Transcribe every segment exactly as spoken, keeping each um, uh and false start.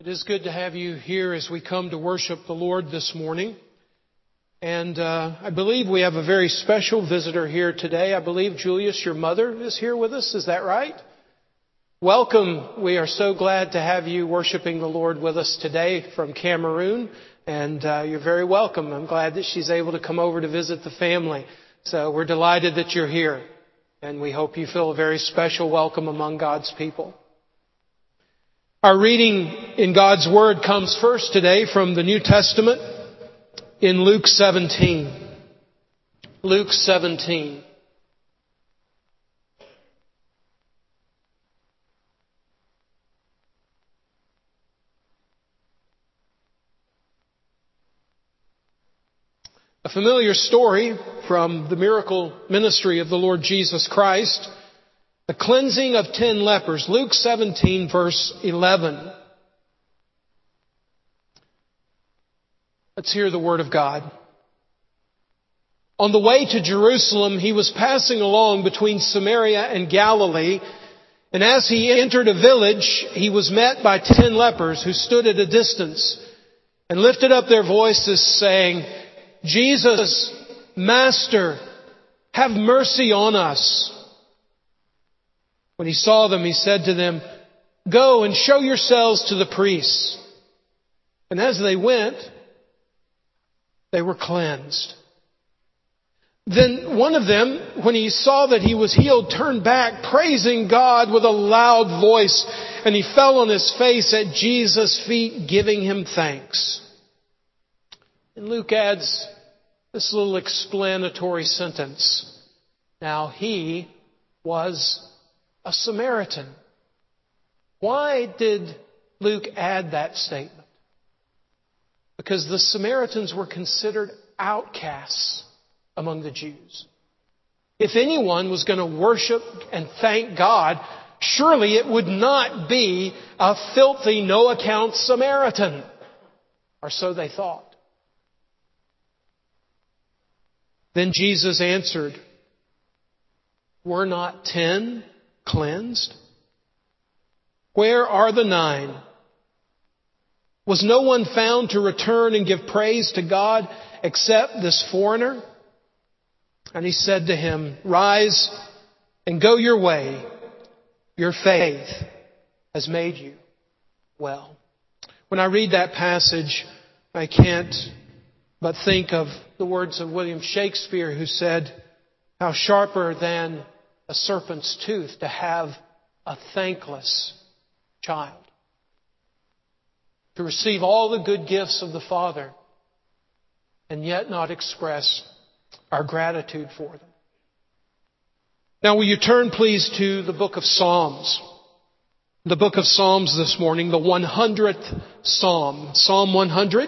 It is good to have you here as we come to worship the Lord this morning. And uh, I believe we have a very special visitor here today. I believe, Julius, your mother is here with us. Is that right? Welcome. We are so glad to have you worshiping the Lord with us today from Cameroon. And uh, you're very welcome. I'm glad that she's able to come over to visit the family. So we're delighted that you're here. And we hope you feel a very special welcome among God's people. Our reading in God's Word comes first today from the New Testament in Luke seventeen. Luke seventeen. A familiar story from the miracle ministry of the Lord Jesus Christ. The cleansing of ten lepers. Luke seventeen, verse eleven. Let's hear the Word of God. On the way to Jerusalem, he was passing along between Samaria and Galilee. And as he entered a village, he was met by ten lepers who stood at a distance and lifted up their voices saying, "Jesus, Master, have mercy on us." When he saw them, he said to them, "Go and show yourselves to the priests." And as they went, they were cleansed. Then one of them, when he saw that he was healed, turned back, praising God with a loud voice, and he fell on his face at Jesus' feet, giving him thanks. And Luke adds this little explanatory sentence. Now he was a Samaritan. Why did Luke add that statement? Because the Samaritans were considered outcasts among the Jews. If anyone was going to worship and thank God, surely it would not be a filthy, no-account Samaritan. Or so they thought. Then Jesus answered, "Were not ten cleansed? Where are the nine? Was no one found to return and give praise to God except this foreigner?" And he said to him, "Rise and go your way. Your faith has made you well." When I read that passage, I can't but think of the words of William Shakespeare, who said, "How sharper than a serpent's tooth to have a thankless child." To receive all the good gifts of the Father and yet not express our gratitude for them. Now will you turn please to the book of Psalms. The book of Psalms this morning, the one hundredth Psalm. Psalm one hundred.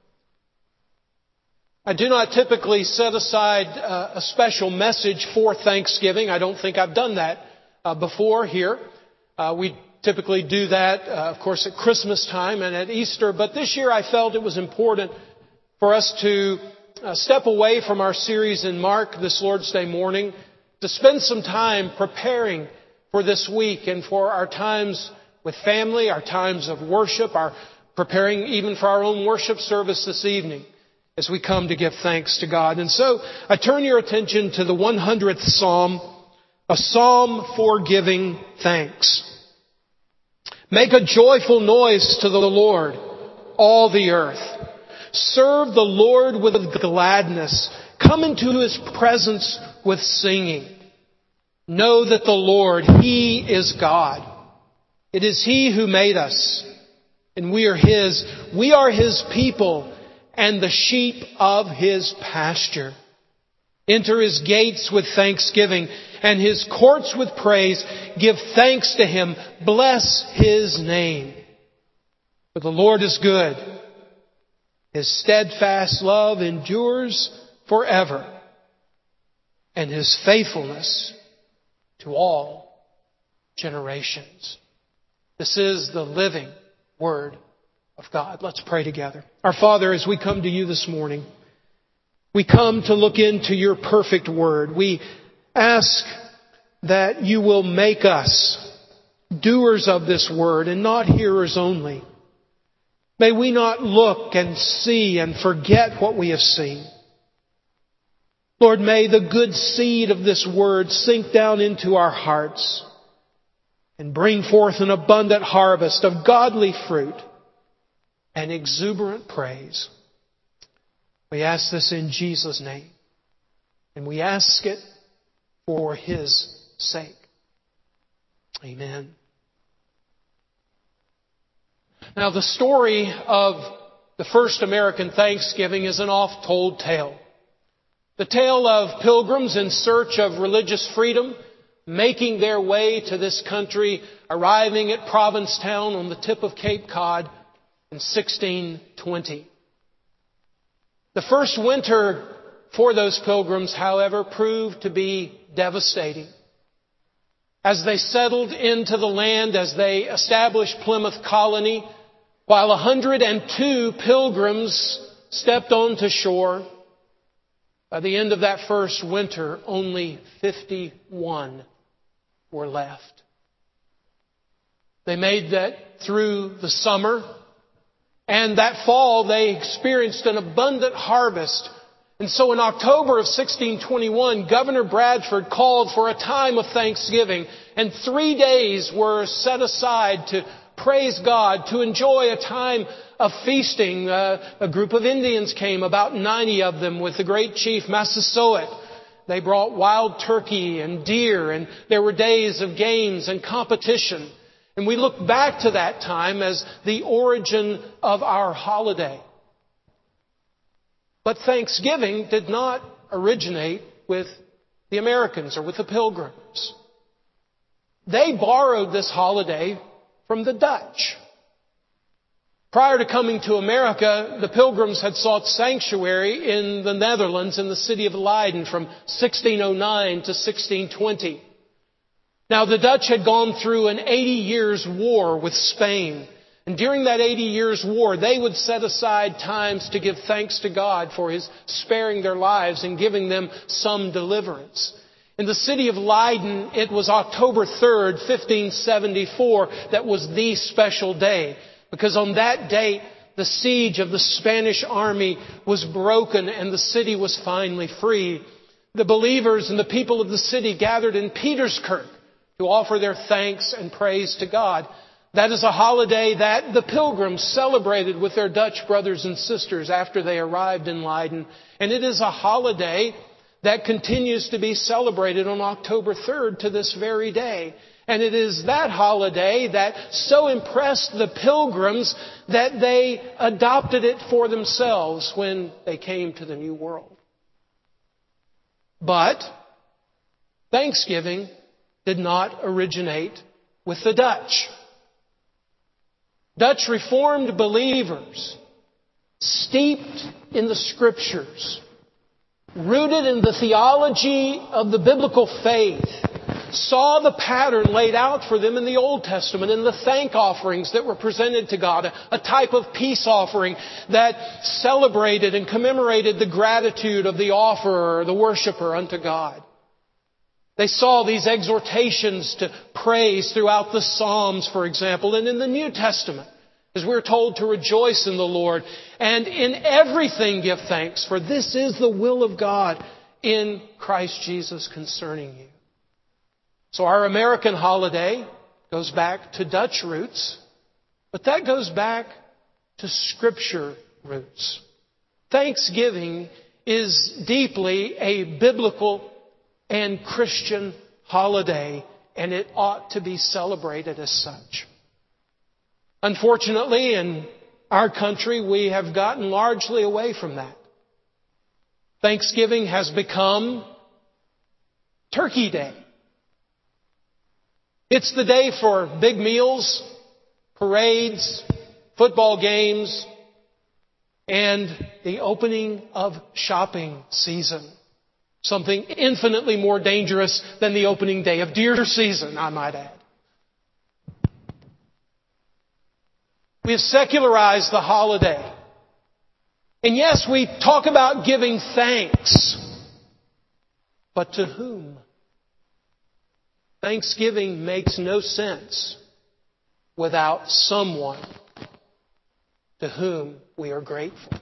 I do not typically set aside uh, a special message for Thanksgiving. I don't think I've done that uh, before here. Uh, we typically do that, uh, of course, at Christmas time and at Easter. But this year I felt it was important for us to uh, step away from our series in Mark this Lord's Day morning to spend some time preparing for this week and for our times with family, our times of worship, our preparing even for our own worship service this evening, as we come to give thanks to God. And so I turn your attention to the one hundredth Psalm, a psalm for giving thanks. Make a joyful noise to the Lord, all the earth. Serve the Lord with gladness. Come into His presence with singing. Know that the Lord, He is God. It is He who made us, and we are His. We are His people and the sheep of His pasture. Enter His gates with thanksgiving and His courts with praise. Give thanks to Him. Bless His name. For the Lord is good. His steadfast love endures forever, and His faithfulness to all generations. This is the living Word of God. Let's pray together. Our Father, as we come to You this morning, we come to look into Your perfect Word. We ask that You will make us doers of this Word and not hearers only. May we not look and see and forget what we have seen. Lord, may the good seed of this word sink down into our hearts and bring forth an abundant harvest of godly fruit and exuberant praise. We ask this in Jesus' name, and we ask it for His sake. Amen. Now, the story of the first American Thanksgiving is an oft-told tale. The tale of pilgrims in search of religious freedom, making their way to this country, arriving at Provincetown on the tip of Cape Cod in sixteen twenty. The first winter for those pilgrims, however, proved to be devastating. As they settled into the land, as they established Plymouth Colony, while one hundred two pilgrims stepped onto shore, by the end of that first winter, only fifty-one were left. They made that through the summer, and that fall they experienced an abundant harvest. And so in October of sixteen twenty-one, Governor Bradford called for a time of thanksgiving, and three days were set aside to praise God, to enjoy a time of feasting. Uh, a group of Indians came, about ninety of them, with the great chief Massasoit. They brought wild turkey and deer, and there were days of games and competition. And we look back to that time as the origin of our holiday. But Thanksgiving did not originate with the Americans or with the Pilgrims. They borrowed this holiday from the Dutch. Prior to coming to America, the Pilgrims had sought sanctuary in the Netherlands in the city of Leiden from sixteen oh nine to sixteen twenty. Now, the Dutch had gone through an eighty years war with Spain. And during that eighty years war, they would set aside times to give thanks to God for His sparing their lives and giving them some deliverance. In the city of Leiden, it was October third, fifteen seventy-four, that was the special day. Because on that date, the siege of the Spanish army was broken and the city was finally free. The believers and the people of the city gathered in Pieterskirk to offer their thanks and praise to God. That is a holiday that the Pilgrims celebrated with their Dutch brothers and sisters after they arrived in Leiden. And it is a holiday that continues to be celebrated on October third to this very day. And it is that holiday that so impressed the Pilgrims that they adopted it for themselves when they came to the New World. But Thanksgiving did not originate with the Dutch. Dutch Reformed believers, steeped in the Scriptures, rooted in the theology of the biblical faith, saw the pattern laid out for them in the Old Testament in the thank offerings that were presented to God, a type of peace offering that celebrated and commemorated the gratitude of the offerer, the worshiper unto God. They saw these exhortations to praise throughout the Psalms, for example, and in the New Testament, as we're told to rejoice in the Lord and in everything give thanks, for this is the will of God in Christ Jesus concerning you. So our American holiday goes back to Dutch roots, but that goes back to Scripture roots. Thanksgiving is deeply a biblical and Christian holiday, and it ought to be celebrated as such. Unfortunately, in our country, we have gotten largely away from that. Thanksgiving has become Turkey Day. It's the day for big meals, parades, football games, and the opening of shopping season. Something infinitely more dangerous than the opening day of deer season, I might add. We have secularized the holiday. And yes, we talk about giving thanks. But to whom? Thanksgiving makes no sense without someone to whom we are grateful.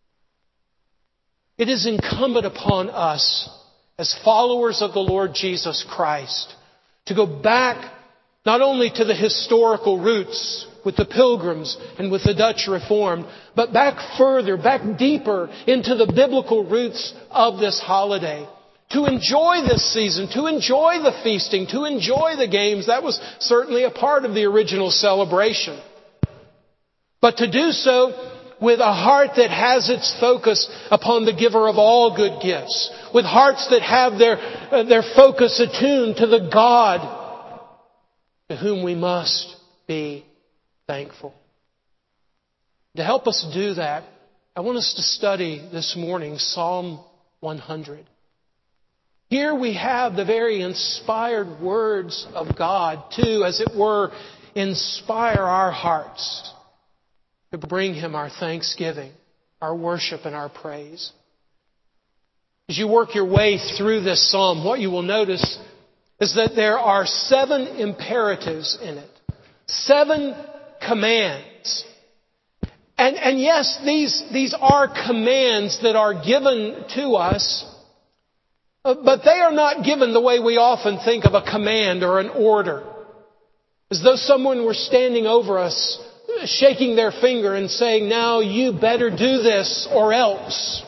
It is incumbent upon us as followers of the Lord Jesus Christ to go back not only to the historical roots with the Pilgrims and with the Dutch Reformed, but back further, back deeper into the biblical roots of this holiday. To enjoy this season, to enjoy the feasting, to enjoy the games. That was certainly a part of the original celebration. But to do so with a heart that has its focus upon the giver of all good gifts. With hearts that have their, uh, their focus attuned to the God to whom we must be thankful. To help us do that, I want us to study this morning Psalm one hundred. Here we have the very inspired words of God to, as it were, inspire our hearts to bring Him our thanksgiving, our worship, and our praise. As you work your way through this psalm, what you will notice is that there are seven imperatives in it. Seven commands. And, and yes, these, these are commands that are given to us, but they are not given the way we often think of a command or an order. As though someone were standing over us, shaking their finger and saying, now you better do this or else.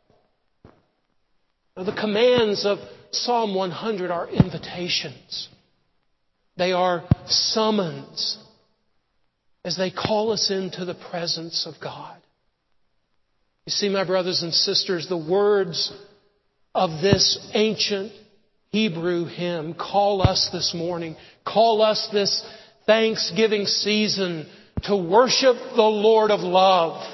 Now, the commands of Psalm one hundred are invitations. They are summons as they call us into the presence of God. You see, my brothers and sisters, the words of this ancient Hebrew hymn call us this morning, call us this Thanksgiving season to worship the Lord of love,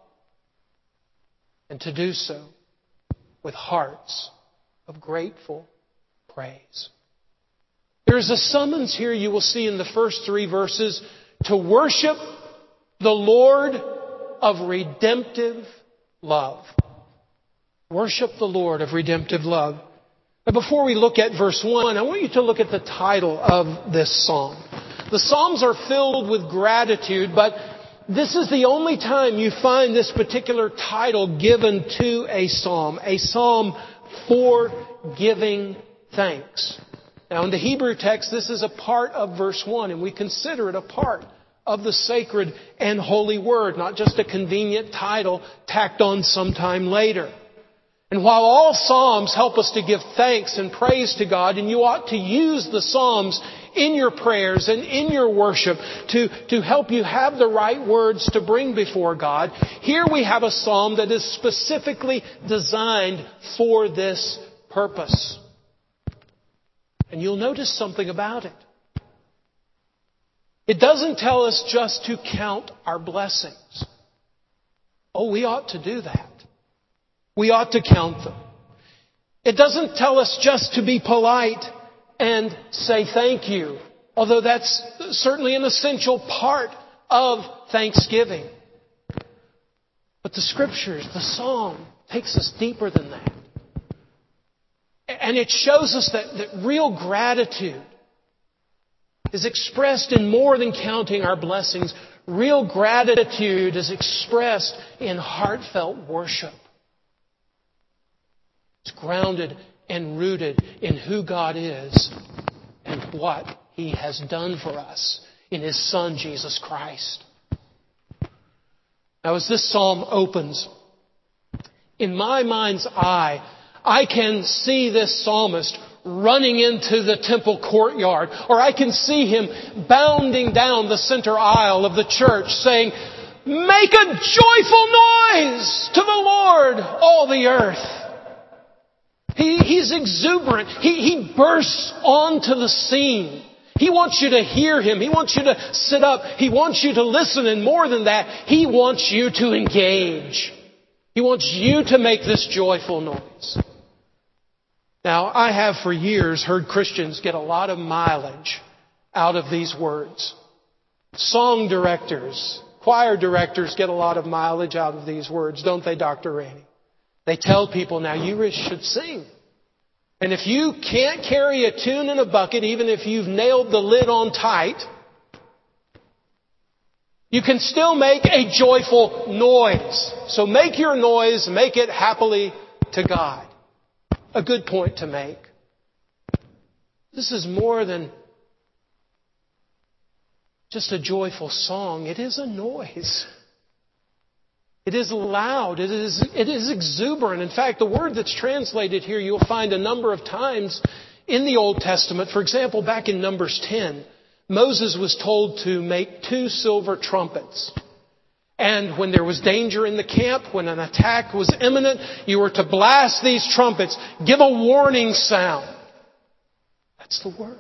and to do so with hearts of grateful praise. There is a summons here you will see in the first three verses to worship the Lord of redemptive love. Worship the Lord of redemptive love. But before we look at verse one, I want you to look at the title of this psalm. The Psalms are filled with gratitude, but this is the only time you find this particular title given to a psalm. A psalm for giving thanks. Now in the Hebrew text, this is a part of verse one, and we consider it a part of the sacred and holy word, not just a convenient title tacked on sometime later. And while all Psalms help us to give thanks and praise to God, and you ought to use the Psalms in your prayers and in your worship to, to help you have the right words to bring before God, here we have a psalm that is specifically designed for this purpose. And you'll notice something about it. It doesn't tell us just to count our blessings. Oh, we ought to do that. We ought to count them. It doesn't tell us just to be polite and say thank you, although that's certainly an essential part of Thanksgiving. But the Scriptures, the Psalm, takes us deeper than that. And it shows us that, that real gratitude is expressed in more than counting our blessings. Real gratitude is expressed in heartfelt worship. It's grounded and rooted in who God is and what He has done for us in His Son, Jesus Christ. Now, as this psalm opens, in my mind's eye, I can see this psalmist running into the temple courtyard, or I can see him bounding down the center aisle of the church saying, "Make a joyful noise to the Lord, all the earth." He, he's exuberant. He, he bursts onto the scene. He wants you to hear Him. He wants you to sit up. He wants you to listen. And more than that, He wants you to engage. He wants you to make this joyful noise. Now, I have for years heard Christians get a lot of mileage out of these words. Song directors, choir directors get a lot of mileage out of these words, don't they, Doctor Rainey? They tell people, now you should sing. And if you can't carry a tune in a bucket, even if you've nailed the lid on tight, You can still make a joyful noise. So make your noise, make it happily to God. A good point to make. This is more than just a joyful song. It is a noise. It is loud. It is, it is exuberant. In fact, the word that's translated here you'll find a number of times in the Old Testament. For example, back in Numbers ten, Moses was told to make two silver trumpets. And when there was danger in the camp, when an attack was imminent, you were to blast these trumpets, give a warning sound. That's the word.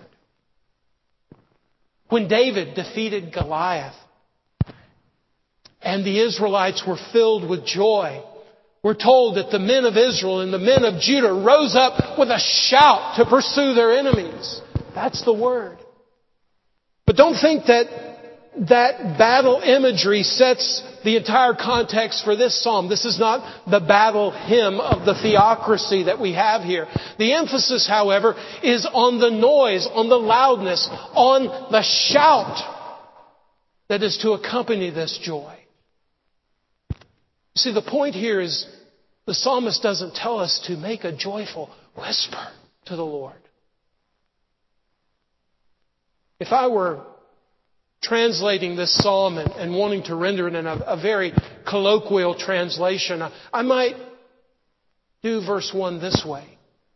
When David defeated Goliath and the Israelites were filled with joy, we're told that the men of Israel and the men of Judah rose up with a shout to pursue their enemies. That's the word. But don't think that that battle imagery sets the entire context for this psalm. This is not the battle hymn of the theocracy that we have here. The emphasis, however, is on the noise, on the loudness, on the shout that is to accompany this joy. See, the point here is the psalmist doesn't tell us to make a joyful whisper to the Lord. If I were translating this psalm and, and wanting to render it in a, a very colloquial translation, I, I might do verse one this way.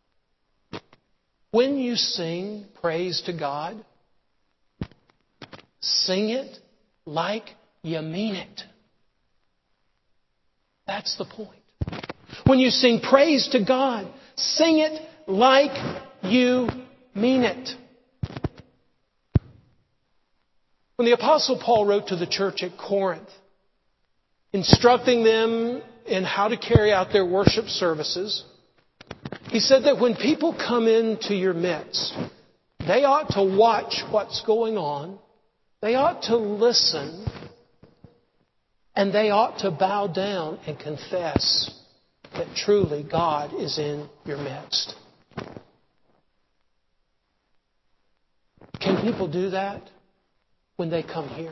When you sing praise to God, sing it like you mean it. That's the point. When you sing praise to God, sing it like you mean it. When the Apostle Paul wrote to the church at Corinth, instructing them in how to carry out their worship services, he said that when people come into your midst, they ought to watch what's going on, they ought to listen, and they ought to bow down and confess that truly God is in your midst. Can people do that when they come here?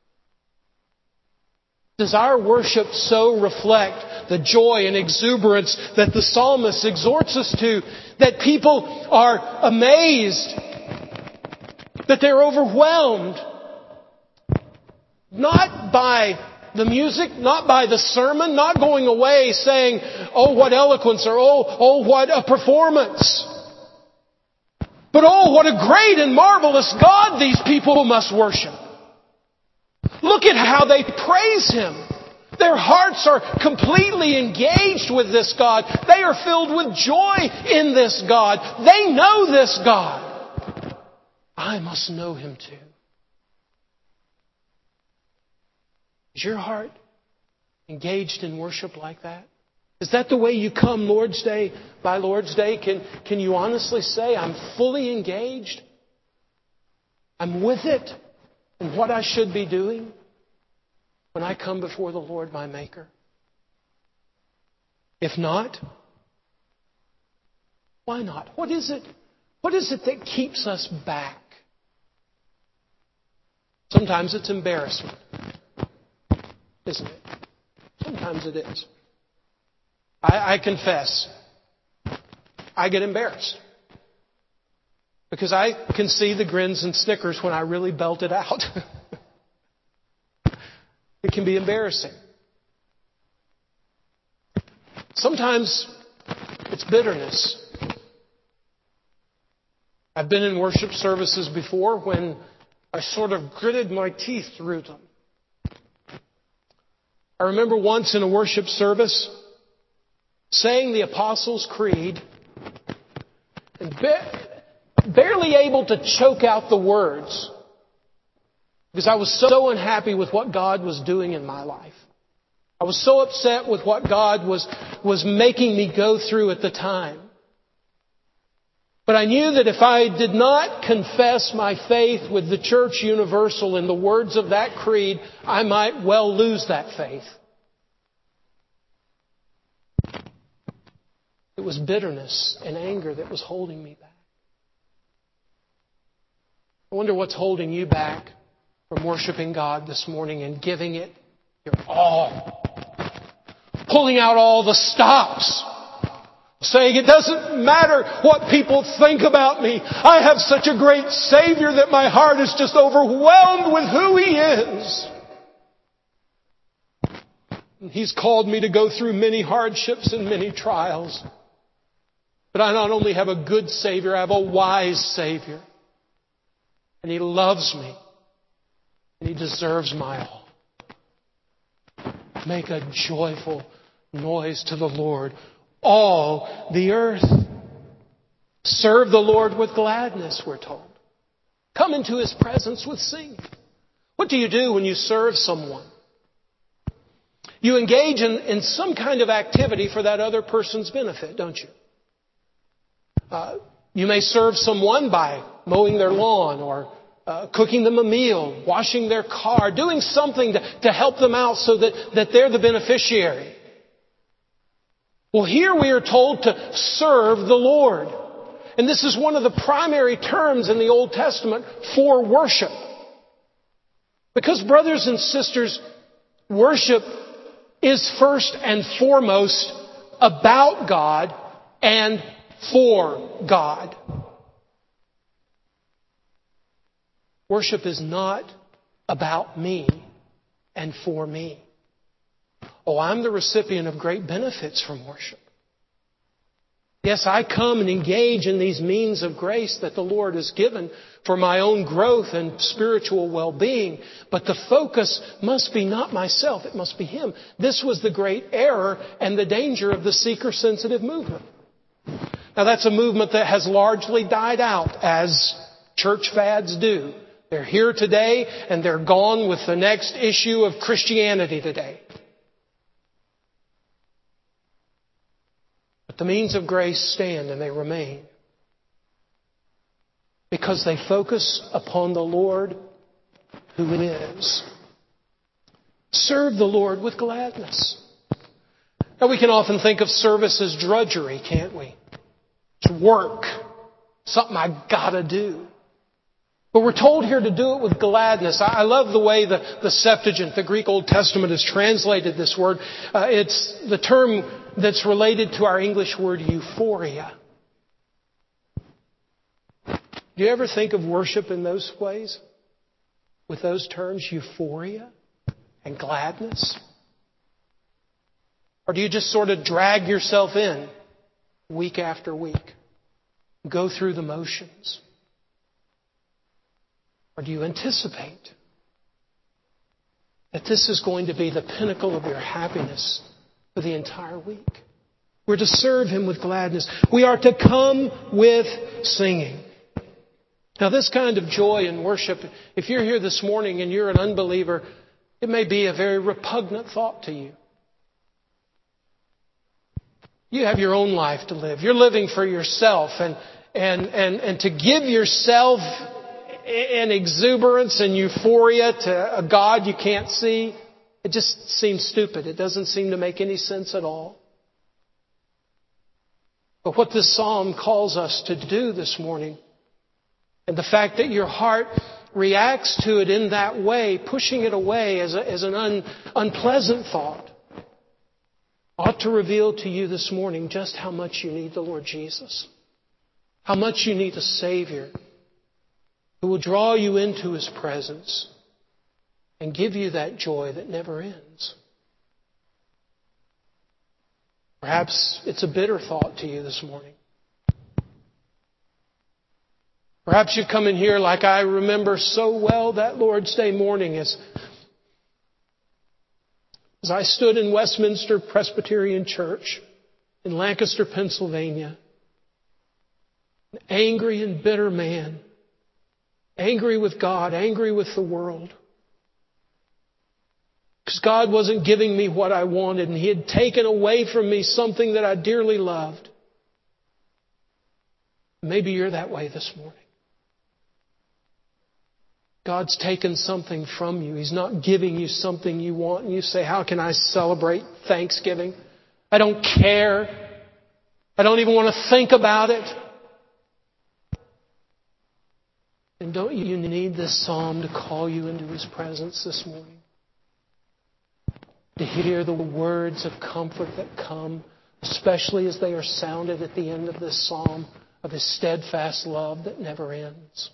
Does our worship so reflect the joy and exuberance that the psalmist exhorts us to, that people are amazed, that they're overwhelmed, not by the music, not by the sermon, not going away saying, oh, what eloquence, or oh, oh, what a performance. But oh, what a great and marvelous God these people must worship. Look at how they praise Him. Their hearts are completely engaged with this God. They are filled with joy in this God. They know this God. I must know Him too. Is your heart engaged in worship like that? Is that the way you come Lord's Day by Lord's Day? Can, can you honestly say, I'm fully engaged? I'm with it in what I should be doing when I come before the Lord my Maker? If not, why not? What is it? What is it that keeps us back? Sometimes it's embarrassment, isn't it? Sometimes it is. I, I confess, I get embarrassed. Because I can see the grins and snickers when I really belt it out. It can be embarrassing. Sometimes it's bitterness. I've been in worship services before when I sort of gritted my teeth through them. I remember once in a worship service saying the Apostles' Creed and ba- barely able to choke out the words because I was so unhappy with what God was doing in my life. I was so upset with what God was, was making me go through at the time. But I knew that if I did not confess my faith with the Church Universal in the words of that creed, I might well lose that faith. It was bitterness and anger that was holding me back. I wonder what's holding you back from worshiping God this morning and giving it your all. Pulling out all the stops. Saying it doesn't matter what people think about me. I have such a great Savior that my heart is just overwhelmed with who He is. He's called me to go through many hardships and many trials. But I not only have a good Savior, I have a wise Savior. And He loves me. And He deserves my all. Make a joyful noise to the Lord, all the earth. Serve the Lord with gladness, we're told. Come into His presence with singing. What do you do when you serve someone? You engage in, in some kind of activity for that other person's benefit, don't you? Uh, you may serve someone by mowing their lawn or uh, cooking them a meal, washing their car, doing something to, to help them out so that, that they're the beneficiary. Well, here we are told to serve the Lord. And this is one of the primary terms in the Old Testament for worship. Because, brothers and sisters, worship is first and foremost about God and for God. Worship is not about me and for me. Oh, I'm the recipient of great benefits from worship. Yes, I come and engage in these means of grace that the Lord has given for my own growth and spiritual well-being. But the focus must be not myself, it must be Him. This was the great error and the danger of the seeker-sensitive movement. Now, that's a movement that has largely died out, as church fads do. They're here today and they're gone with the next issue of Christianity today. But the means of grace stand and they remain. Because they focus upon the Lord who it is. Serve the Lord with gladness. Now, we can often think of service as drudgery, can't we? It's work. Something I gotta do. But we're told here to do it with gladness. I love the way the, the Septuagint, the Greek Old Testament, has translated this word. Uh, it's the term that's related to our English word euphoria. Do you ever think of worship in those ways? With those terms, euphoria and gladness? Or do you just sort of drag yourself in week after week? Go through the motions? Or do you anticipate that this is going to be the pinnacle of your happiness for the entire week? We're to serve Him with gladness. We are to come with singing. Now, this kind of joy in worship, if you're here this morning and you're an unbeliever, it may be a very repugnant thought to you. You have your own life to live. You're living for yourself. And, and, and, and to give yourself an exuberance and euphoria to a God you can't see, it just seems stupid. It doesn't seem to make any sense at all. But what this psalm calls us to do this morning, and the fact that your heart reacts to it in that way, pushing it away as, a, as an un, unpleasant thought, ought to reveal to you this morning just how much you need the Lord Jesus. How much you need a Savior who will draw you into His presence and give you that joy that never ends. Perhaps it's a bitter thought to you this morning. Perhaps you've come in here like I remember so well that Lord's Day morning as, as I stood in Westminster Presbyterian Church in Lancaster, Pennsylvania. An angry and bitter man. Angry with God, angry with the world. Because God wasn't giving me what I wanted and He had taken away from me something that I dearly loved. Maybe you're that way this morning. God's taken something from you. He's not giving you something you want. And you say, how can I celebrate Thanksgiving? I don't care. I don't even want to think about it. And don't you need this psalm to call you into His presence this morning? To hear the words of comfort that come, especially as they are sounded at the end of this psalm, of His steadfast love that never ends.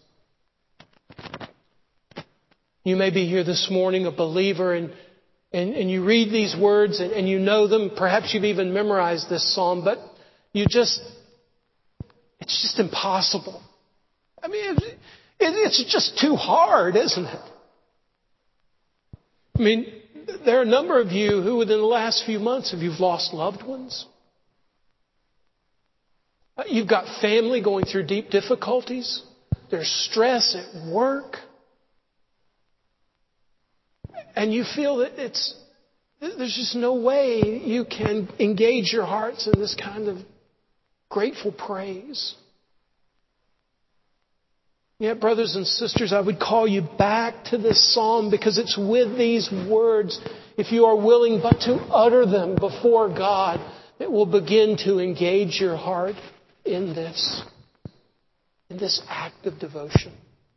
You may be here this morning a believer and, and, and you read these words and, and you know them. Perhaps you've even memorized this psalm, but you just, it's just impossible. I mean, it, it's just too hard, isn't it? I mean, there are a number of you who within the last few months have you've lost loved ones. You've got family going through deep difficulties. There's stress at work. And you feel that it's, there's just no way you can engage your hearts in this kind of grateful praise. Yet, brothers and sisters, I would call you back to this psalm because it's with these words, if you are willing but to utter them before God, that will begin to engage your heart in this, in this act of devotion.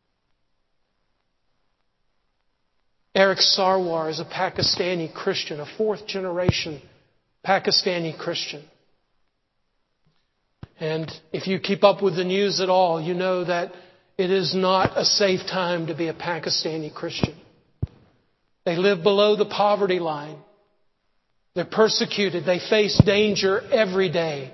Eric Sarwar is a Pakistani Christian, a fourth generation Pakistani Christian. And if you keep up with the news at all, you know that it is not a safe time to be a Pakistani Christian. They live below the poverty line. They're persecuted. They face danger every day.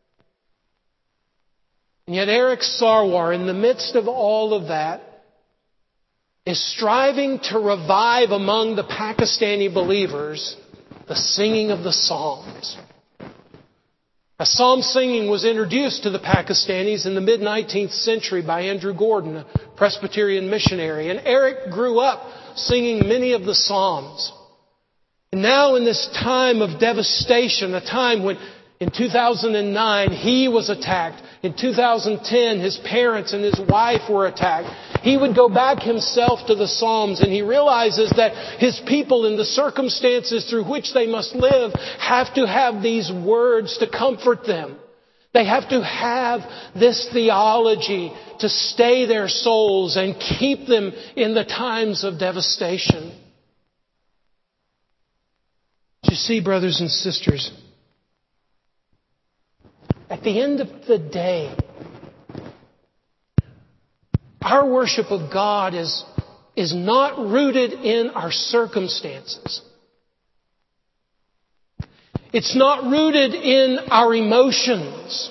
And yet Eric Sarwar, in the midst of all of that, is striving to revive among the Pakistani believers the singing of the Psalms. Now, psalm singing was introduced to the Pakistanis in the mid-nineteenth century by Andrew Gordon, a Presbyterian missionary. And Eric grew up singing many of the Psalms. And now in this time of devastation, a time when in two thousand nine he was attacked, in two thousand ten his parents and his wife were attacked, he would go back himself to the Psalms and he realizes that his people in the circumstances through which they must live have to have these words to comfort them. They have to have this theology to stay their souls and keep them in the times of devastation. You see, brothers and sisters, at the end of the day, our worship of God is, is not rooted in our circumstances. It's not rooted in our emotions.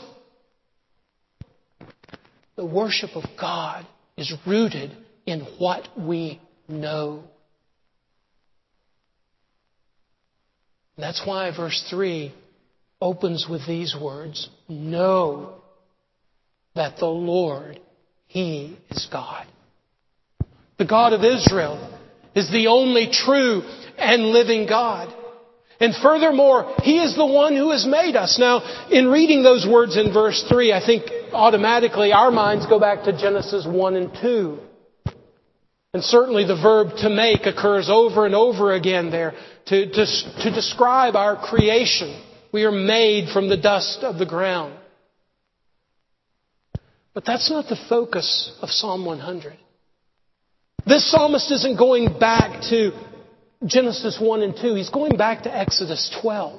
The worship of God is rooted in what we know. And that's why verse three opens with these words, know that the Lord, He is God. The God of Israel is the only true and living God. And furthermore, He is the one who has made us. Now, in reading those words in verse three, I think automatically our minds go back to Genesis one and two. And certainly the verb to make occurs over and over again there to, to, to describe our creation. We are made from the dust of the ground. But that's not the focus of Psalm one hundred. This psalmist isn't going back to Genesis one and two. He's going back to Exodus twelve.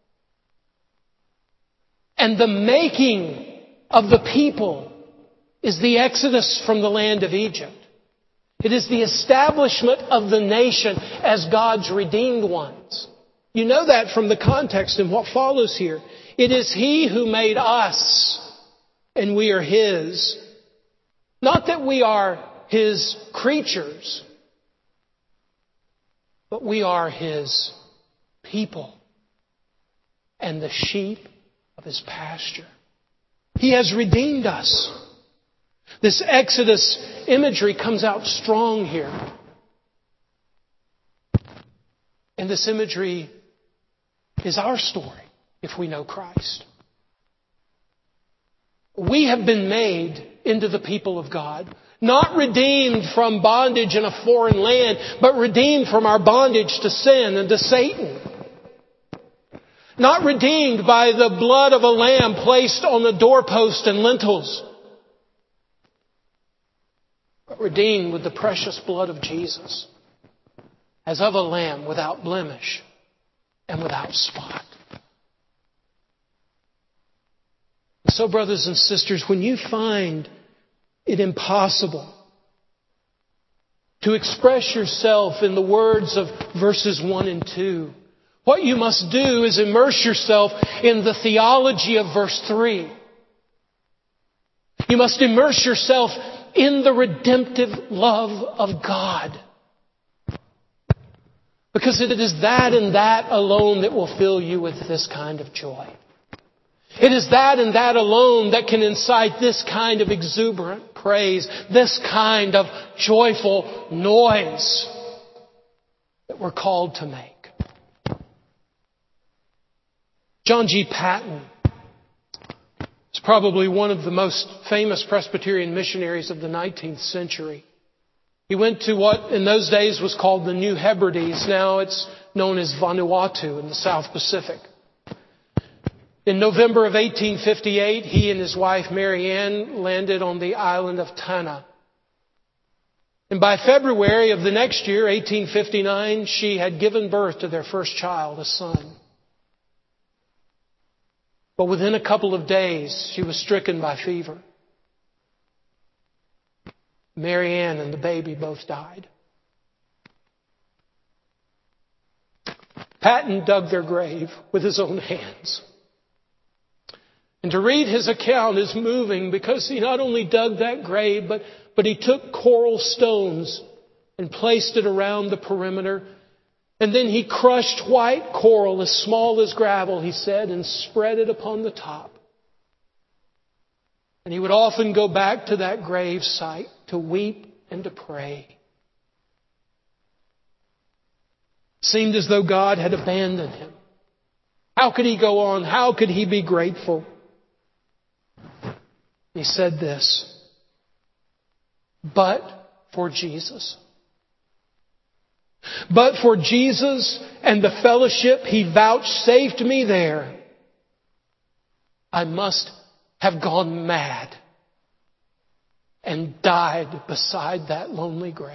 And the making of the people is the exodus from the land of Egypt. It is the establishment of the nation as God's redeemed ones. You know that from the context in what follows here. It is He who made us, and we are His. Not that we are His creatures, but we are His people and the sheep of His pasture. He has redeemed us. This Exodus imagery comes out strong here. And this imagery is our story if we know Christ. We have been made into the people of God. Not redeemed from bondage in a foreign land, but redeemed from our bondage to sin and to Satan. Not redeemed by the blood of a lamb placed on the doorpost and lintels, but redeemed with the precious blood of Jesus, as of a lamb without blemish and without spot. So, brothers and sisters, when you find it impossible to express yourself in the words of verses one and two, what you must do is immerse yourself in the theology of verse three. You must immerse yourself in the redemptive love of God. Because it is that and that alone that will fill you with this kind of joy. It is that and that alone that can incite this kind of exuberant praise, this kind of joyful noise that we're called to make. John G. Paton is probably one of the most famous Presbyterian missionaries of the nineteenth century. He went to what in those days was called the New Hebrides. Now it's known as Vanuatu in the South Pacific. In November of eighteen fifty-eight, he and his wife Mary Ann landed on the island of Tanna. And by February of the next year, eighteen fifty-nine, she had given birth to their first child, a son. But within a couple of days, she was stricken by fever. Mary Ann and the baby both died. Paton dug their grave with his own hands. And to read his account is moving because he not only dug that grave, but, but he took coral stones and placed it around the perimeter. And then he crushed white coral as small as gravel, he said, and spread it upon the top. And he would often go back to that grave site to weep and to pray. It seemed as though God had abandoned him. How could he go on? How could he be grateful? He said this, but for Jesus. But for Jesus and the fellowship He vouchsafed me there, I must have gone mad and died beside that lonely grave.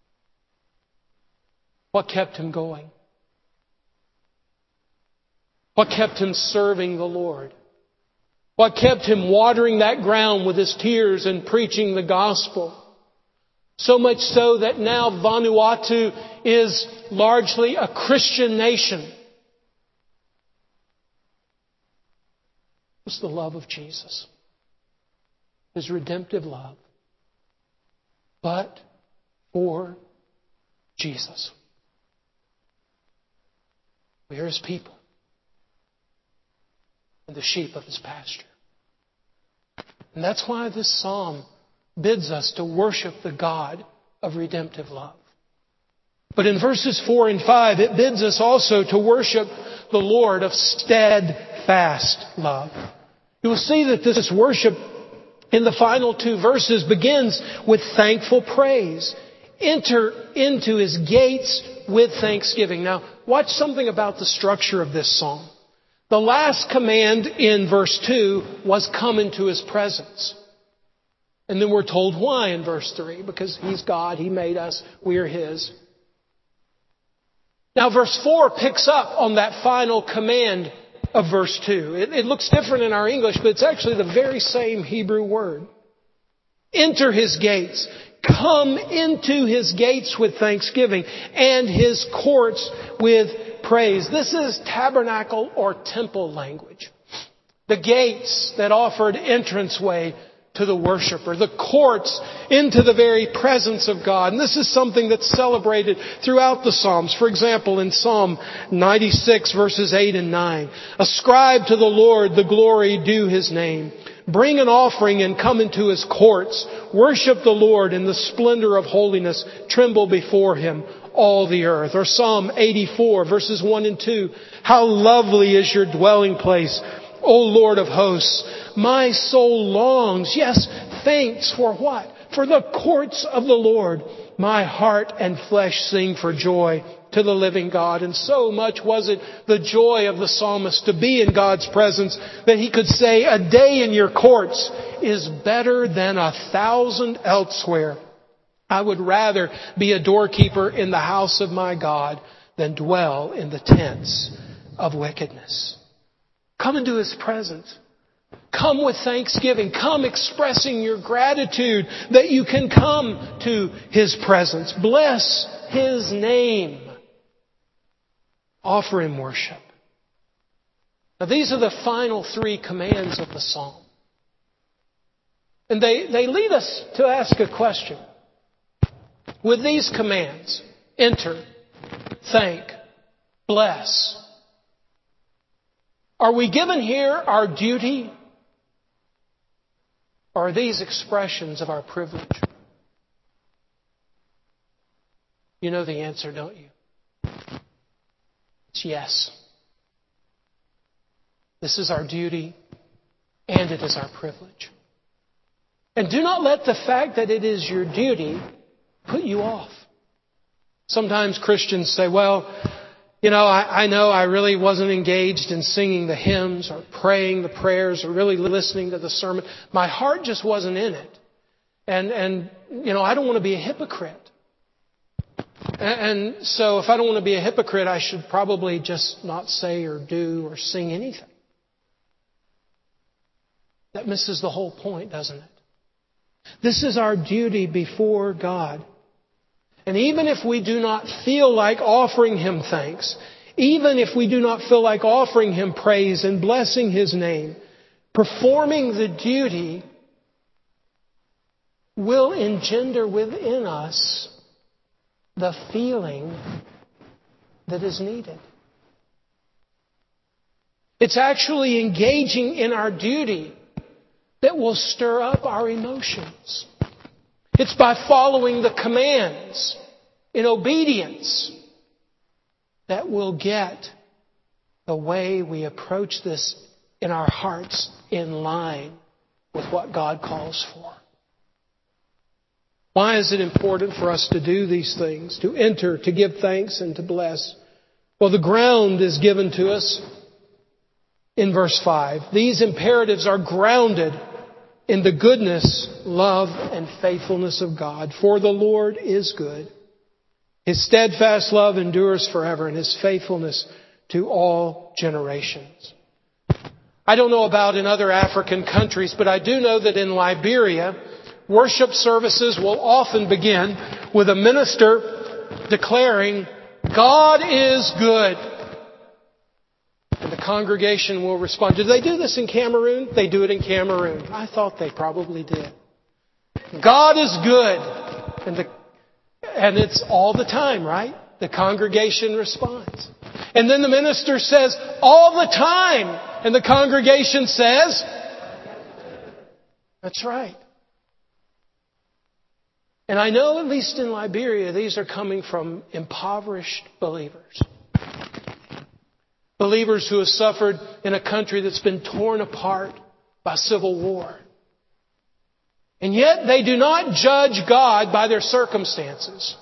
What kept him going? What kept him serving the Lord? What kept him watering that ground with his tears and preaching the gospel? So much so that now Vanuatu is largely a Christian nation. It's the love of Jesus. His redemptive love. But for Jesus. We are His people. And the sheep of His pasture. And that's why this psalm bids us to worship the God of redemptive love. But in verses four and five, it bids us also to worship the Lord of steadfast love. You will see that this worship in the final two verses begins with thankful praise. Enter into His gates with thanksgiving. Now, watch something about the structure of this psalm. The last command in verse two was come into His presence. And then we're told why in verse three. Because He's God, He made us, we are His. Now verse four picks up on that final command of verse two. It, it looks different in our English, but it's actually the very same Hebrew word. Enter His gates. Come into His gates with thanksgiving and His courts with praise. This is tabernacle or temple language. The gates that offered entranceway to the worshiper. The courts into the very presence of God. And this is something that's celebrated throughout the Psalms. For example, in Psalm ninety-six verses eight and nine. Ascribe to the Lord the glory due His name. Bring an offering and come into His courts. Worship the Lord in the splendor of holiness. Tremble before Him, all the earth. Or Psalm eighty-four verses one and two. How lovely is your dwelling place, O Lord of hosts. My soul longs, yes, thanks for what? For the courts of the Lord. My heart and flesh sing for joy to the living God. And so much was it the joy of the psalmist to be in God's presence that he could say, a day in your courts is better than a thousand elsewhere. I would rather be a doorkeeper in the house of my God than dwell in the tents of wickedness. Come into His presence. Come with thanksgiving. Come expressing your gratitude that you can come to His presence. Bless His name. Offer Him worship. Now these are the final three commands of the psalm. And they, they lead us to ask a question. With these commands, enter, thank, bless, are we given here our duty? Or are these expressions of our privilege? You know the answer, don't you? It's yes. This is our duty and it is our privilege. And do not let the fact that it is your duty put you off. Sometimes Christians say, well, you know, I, I know I really wasn't engaged in singing the hymns or praying the prayers or really listening to the sermon. My heart just wasn't in it. And, and you know, I don't want to be a hypocrite. And, and so if I don't want to be a hypocrite, I should probably just not say or do or sing anything. That misses the whole point, doesn't it? This is our duty before God. And even if we do not feel like offering Him thanks, even if we do not feel like offering Him praise and blessing His name, performing the duty will engender within us the feeling that is needed. It's actually engaging in our duty that will stir up our emotions. It's by following the commands in obedience that we'll get the way we approach this in our hearts in line with what God calls for. Why is it important for us to do these things, to enter, to give thanks, and to bless? Well, the ground is given to us in verse five. These imperatives are grounded in the goodness, love, and faithfulness of God. For the Lord is good. His steadfast love endures forever, and His faithfulness to all generations. I don't know about in other African countries, but I do know that in Liberia, worship services will often begin with a minister declaring, God is good. And the congregation will respond. Do they do this in Cameroon? They do it in Cameroon. I thought they probably did. God is good. And, the, and it's all the time, right? The congregation responds. And then the minister says, all the time. And the congregation says, that's right. And I know, at least in Liberia, these are coming from impoverished believers. Believers who have suffered in a country that's been torn apart by civil war. And yet they do not judge God by their circumstances.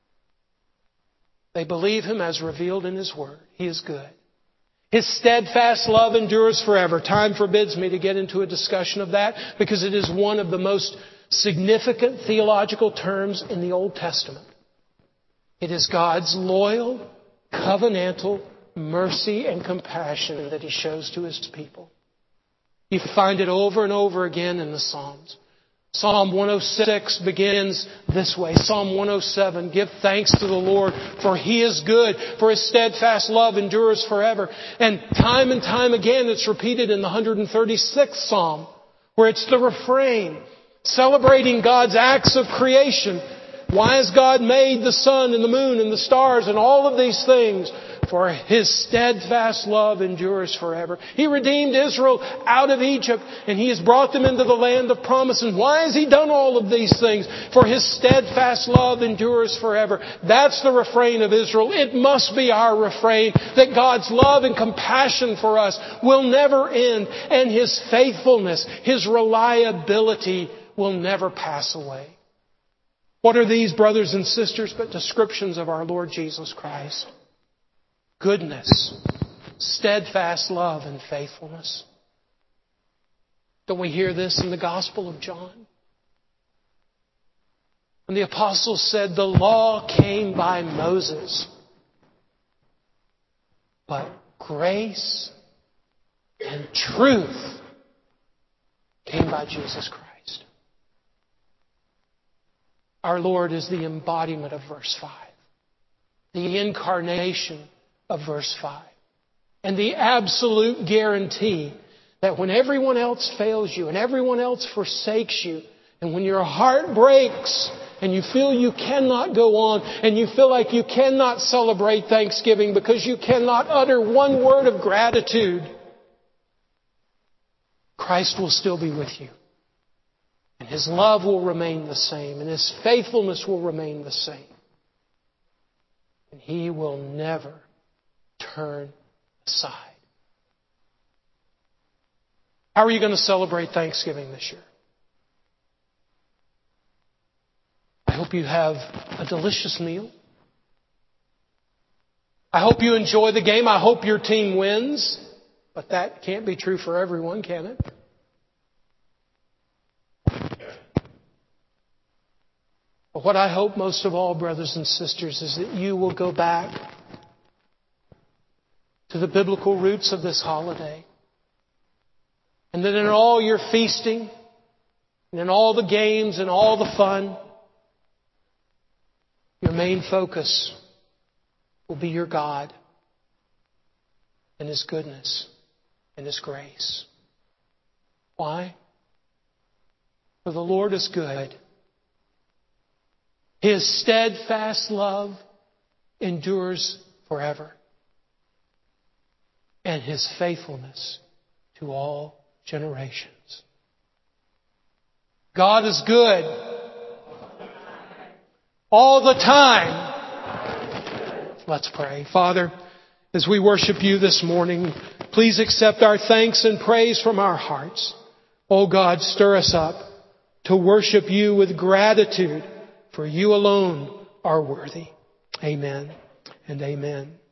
They believe Him as revealed in His Word. He is good. His steadfast love endures forever. Time forbids me to get into a discussion of that because it is one of the most significant theological terms in the Old Testament. It is God's loyal, covenantal mercy and compassion that He shows to His people. You find it over and over again in the Psalms. Psalm one oh six begins this way. Psalm one oh seven, give thanks to the Lord, for He is good, for His steadfast love endures forever. And time and time again it's repeated in the one hundred thirty-sixth Psalm, where it's the refrain, celebrating God's acts of creation. Why has God made the sun and the moon and the stars and all of these things? For His steadfast love endures forever. He redeemed Israel out of Egypt, and He has brought them into the land of promise. And why has He done all of these things? For His steadfast love endures forever. That's the refrain of Israel. It must be our refrain that God's love and compassion for us will never end, and His faithfulness, His reliability will never pass away. What are these, brothers and sisters, but descriptions of our Lord Jesus Christ? Goodness, steadfast love, and faithfulness. Don't we hear this in the Gospel of John? And the apostles said the law came by Moses, but grace and truth came by Jesus Christ. Our Lord is the embodiment of verse five, the incarnation of verse five, and the absolute guarantee that when everyone else fails you and everyone else forsakes you, and when your heart breaks and you feel you cannot go on and you feel like you cannot celebrate Thanksgiving because you cannot utter one word of gratitude, Christ will still be with you. And His love will remain the same. And His faithfulness will remain the same. And He will never turn aside. How are you going to celebrate Thanksgiving this year? I hope you have a delicious meal. I hope you enjoy the game. I hope your team wins. But that can't be true for everyone, can it? But what I hope most of all, brothers and sisters, is that you will go back to the biblical roots of this holiday. And that in all your feasting, and in all the games and all the fun, your main focus will be your God and His goodness and His grace. Why? For the Lord is good. His steadfast love endures forever. And His faithfulness to all generations. God is good. All the time. Let's pray. Father, as we worship You this morning, please accept our thanks and praise from our hearts. Oh God, stir us up to worship You with gratitude, for You alone are worthy. Amen and amen.